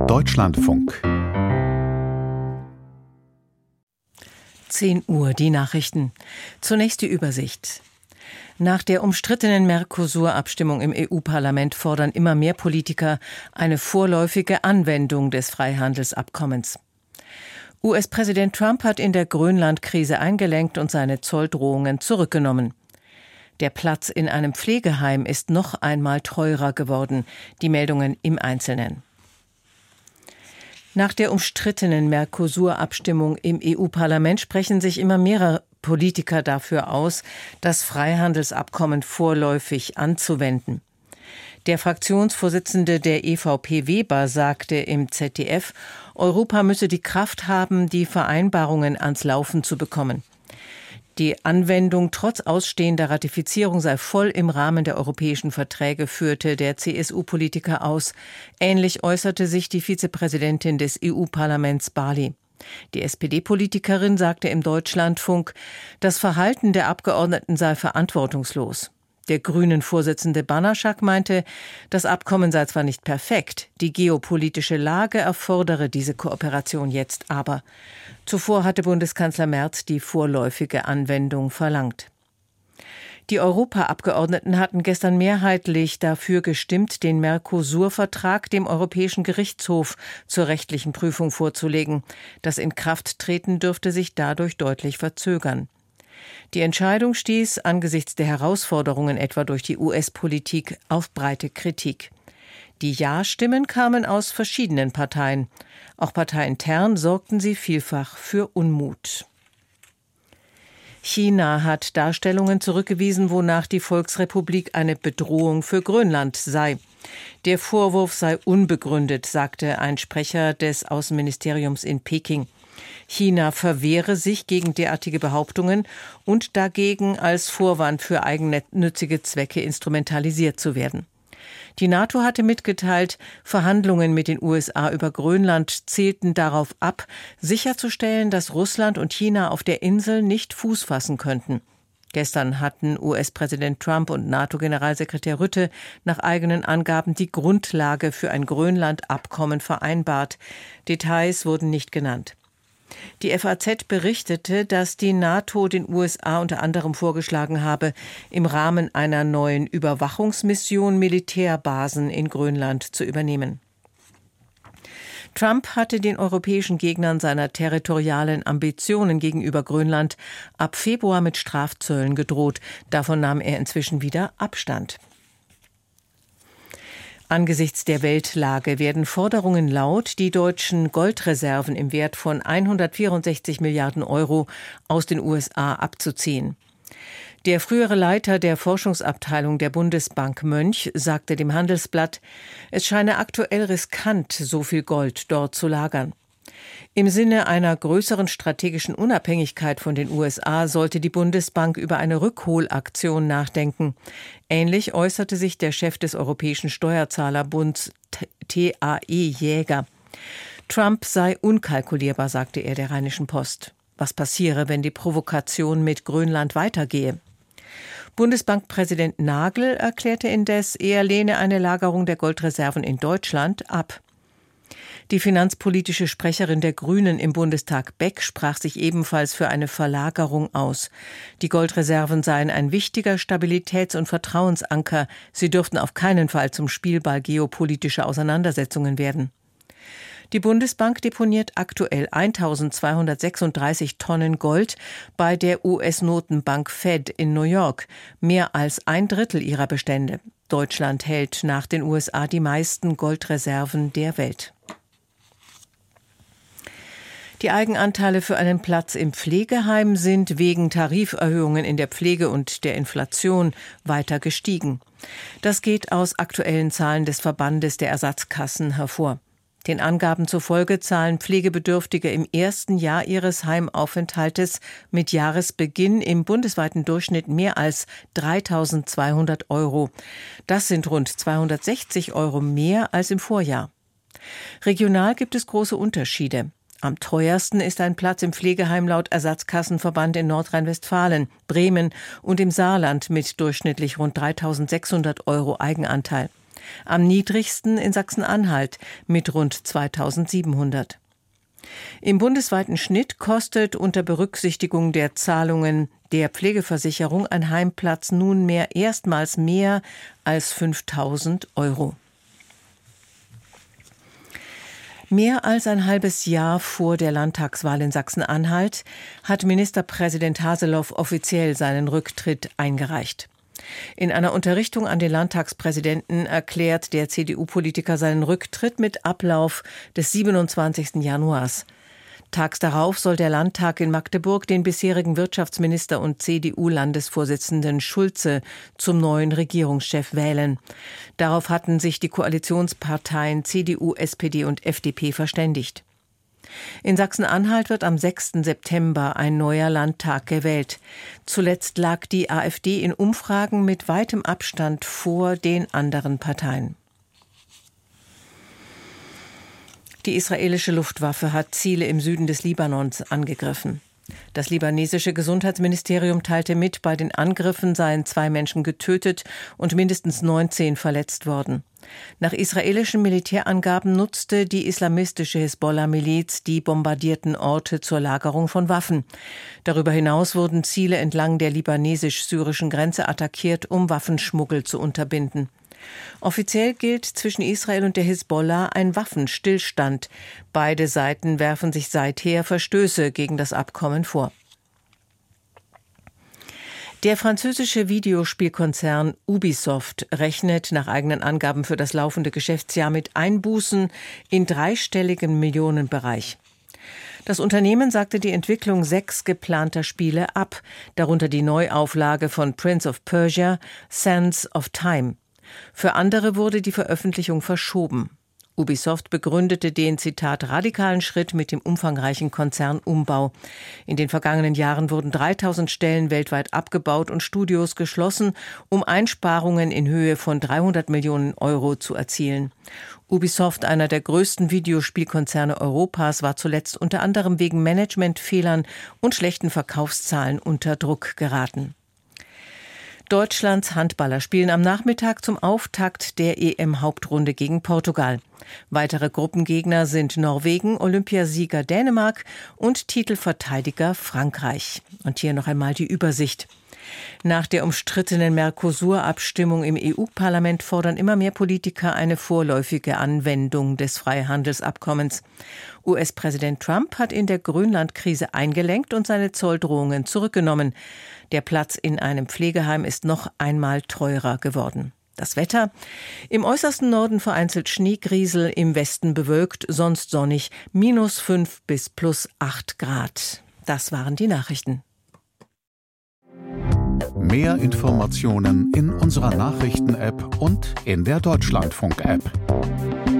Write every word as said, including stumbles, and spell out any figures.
Deutschlandfunk. zehn Uhr, die Nachrichten. Zunächst die Übersicht. Nach der umstrittenen Mercosur-Abstimmung im E U-Parlament fordern immer mehr Politiker eine vorläufige Anwendung des Freihandelsabkommens. U S-Präsident Trump hat in der Grönland-Krise eingelenkt und seine Zolldrohungen zurückgenommen. Der Platz in einem Pflegeheim ist noch einmal teurer geworden. Die Meldungen im Einzelnen. Nach der umstrittenen Mercosur-Abstimmung im E U-Parlament sprechen sich immer mehrere Politiker dafür aus, das Freihandelsabkommen vorläufig anzuwenden. Der Fraktionsvorsitzende der E V P Weber sagte im Z D F, Europa müsse die Kraft haben, die Vereinbarungen ans Laufen zu bekommen. Die Anwendung trotz ausstehender Ratifizierung sei voll im Rahmen der europäischen Verträge, führte der C S U-Politiker aus. Ähnlich äußerte sich die Vizepräsidentin des E U-Parlaments Barley. Die S P D-Politikerin sagte im Deutschlandfunk, das Verhalten der Abgeordneten sei verantwortungslos. Der Grünen-Vorsitzende Banaschak meinte, das Abkommen sei zwar nicht perfekt, die geopolitische Lage erfordere diese Kooperation jetzt aber. Zuvor hatte Bundeskanzler Merz die vorläufige Anwendung verlangt. Die Europaabgeordneten hatten gestern mehrheitlich dafür gestimmt, den Mercosur-Vertrag dem Europäischen Gerichtshof zur rechtlichen Prüfung vorzulegen. Das Inkrafttreten dürfte sich dadurch deutlich verzögern. Die Entscheidung stieß angesichts der Herausforderungen etwa durch die U S-Politik auf breite Kritik. Die Ja-Stimmen kamen aus verschiedenen Parteien. Auch parteiintern sorgten sie vielfach für Unmut. China hat Darstellungen zurückgewiesen, wonach die Volksrepublik eine Bedrohung für Grönland sei. Der Vorwurf sei unbegründet, sagte ein Sprecher des Außenministeriums in Peking. China verwehre sich gegen derartige Behauptungen und dagegen, als Vorwand für eigennützige Zwecke instrumentalisiert zu werden. Die NATO hatte mitgeteilt, Verhandlungen mit den U S A über Grönland zielten darauf ab, sicherzustellen, dass Russland und China auf der Insel nicht Fuß fassen könnten. Gestern hatten U S-Präsident Trump und NATO-Generalsekretär Rutte nach eigenen Angaben die Grundlage für ein Grönland-Abkommen vereinbart. Details wurden nicht genannt. Die F A Z berichtete, dass die NATO den U S A unter anderem vorgeschlagen habe, im Rahmen einer neuen Überwachungsmission Militärbasen in Grönland zu übernehmen. Trump hatte den europäischen Gegnern seiner territorialen Ambitionen gegenüber Grönland ab Februar mit Strafzöllen gedroht. Davon nahm er inzwischen wieder Abstand. Angesichts der Weltlage werden Forderungen laut, die deutschen Goldreserven im Wert von hundertvierundsechzig Milliarden Euro aus den U S A abzuziehen. Der frühere Leiter der Forschungsabteilung der Bundesbank Mönch sagte dem Handelsblatt, es scheine aktuell riskant, so viel Gold dort zu lagern. Im Sinne einer größeren strategischen Unabhängigkeit von den U S A sollte die Bundesbank über eine Rückholaktion nachdenken. Ähnlich äußerte sich der Chef des Europäischen Steuerzahlerbunds T A E Jäger. Trump sei unkalkulierbar, sagte er der Rheinischen Post. Was passiere, wenn die Provokation mit Grönland weitergehe? Bundesbankpräsident Nagel erklärte indes, er lehne eine Lagerung der Goldreserven in Deutschland ab. Die finanzpolitische Sprecherin der Grünen im Bundestag Beck sprach sich ebenfalls für eine Verlagerung aus. Die Goldreserven seien ein wichtiger Stabilitäts- und Vertrauensanker. Sie dürften auf keinen Fall zum Spielball geopolitischer Auseinandersetzungen werden. Die Bundesbank deponiert aktuell eintausendzweihundertsechsunddreißig Tonnen Gold bei der U S-Notenbank Fed in New York, mehr als ein Drittel ihrer Bestände. Deutschland hält nach den U S A die meisten Goldreserven der Welt. Die Eigenanteile für einen Platz im Pflegeheim sind wegen Tariferhöhungen in der Pflege und der Inflation weiter gestiegen. Das geht aus aktuellen Zahlen des Verbandes der Ersatzkassen hervor. Den Angaben zufolge zahlen Pflegebedürftige im ersten Jahr ihres Heimaufenthaltes mit Jahresbeginn im bundesweiten Durchschnitt mehr als dreitausendzweihundert Euro. Das sind rund zweihundertsechzig Euro mehr als im Vorjahr. Regional gibt es große Unterschiede. Am teuersten ist ein Platz im Pflegeheim laut Ersatzkassenverband in Nordrhein-Westfalen, Bremen und im Saarland mit durchschnittlich rund dreitausendsechshundert Euro Eigenanteil. Am niedrigsten in Sachsen-Anhalt mit rund zweitausendsiebenhundert. Im bundesweiten Schnitt kostet unter Berücksichtigung der Zahlungen der Pflegeversicherung ein Heimplatz nunmehr erstmals mehr als fünftausend Euro. Mehr als ein halbes Jahr vor der Landtagswahl in Sachsen-Anhalt hat Ministerpräsident Haseloff offiziell seinen Rücktritt eingereicht. In einer Unterrichtung an den Landtagspräsidenten erklärt der C D U-Politiker seinen Rücktritt mit Ablauf des siebenundzwanzigsten Januars. Tags darauf soll der Landtag in Magdeburg den bisherigen Wirtschaftsminister und C D U-Landesvorsitzenden Schulze zum neuen Regierungschef wählen. Darauf hatten sich die Koalitionsparteien C D U, S P D und F D P verständigt. In Sachsen-Anhalt wird am sechsten September ein neuer Landtag gewählt. Zuletzt lag die AfD in Umfragen mit weitem Abstand vor den anderen Parteien. Die israelische Luftwaffe hat Ziele im Süden des Libanons angegriffen. Das libanesische Gesundheitsministerium teilte mit, bei den Angriffen seien zwei Menschen getötet und mindestens neunzehn verletzt worden. Nach israelischen Militärangaben nutzte die islamistische Hisbollah-Miliz die bombardierten Orte zur Lagerung von Waffen. Darüber hinaus wurden Ziele entlang der libanesisch-syrischen Grenze attackiert, um Waffenschmuggel zu unterbinden. Offiziell gilt zwischen Israel und der Hisbollah ein Waffenstillstand. Beide Seiten werfen sich seither Verstöße gegen das Abkommen vor. Der französische Videospielkonzern Ubisoft rechnet nach eigenen Angaben für das laufende Geschäftsjahr mit Einbußen in dreistelligen Millionenbereich. Das Unternehmen sagte die Entwicklung sechs geplanter Spiele ab, darunter die Neuauflage von Prince of Persia, Sands of Time. Für andere wurde die Veröffentlichung verschoben. Ubisoft begründete den, Zitat, radikalen Schritt mit dem umfangreichen Konzernumbau. In den vergangenen Jahren wurden dreitausend Stellen weltweit abgebaut und Studios geschlossen, um Einsparungen in Höhe von dreihundert Millionen Euro zu erzielen. Ubisoft, einer der größten Videospielkonzerne Europas, war zuletzt unter anderem wegen Managementfehlern und schlechten Verkaufszahlen unter Druck geraten. Deutschlands Handballer spielen am Nachmittag zum Auftakt der E M-Hauptrunde gegen Portugal. Weitere Gruppengegner sind Norwegen, Olympiasieger Dänemark und Titelverteidiger Frankreich. Und hier noch einmal die Übersicht. Nach der umstrittenen Mercosur-Abstimmung im E U-Parlament fordern immer mehr Politiker eine vorläufige Anwendung des Freihandelsabkommens. U S-Präsident Trump hat in der Grönland-Krise eingelenkt und seine Zolldrohungen zurückgenommen. Der Platz in einem Pflegeheim ist noch einmal teurer geworden. Das Wetter: im äußersten Norden vereinzelt Schneegriesel, im Westen bewölkt, sonst sonnig, minus fünf bis plus acht Grad. Das waren die Nachrichten. Mehr Informationen in unserer Nachrichten-App und in der Deutschlandfunk-App.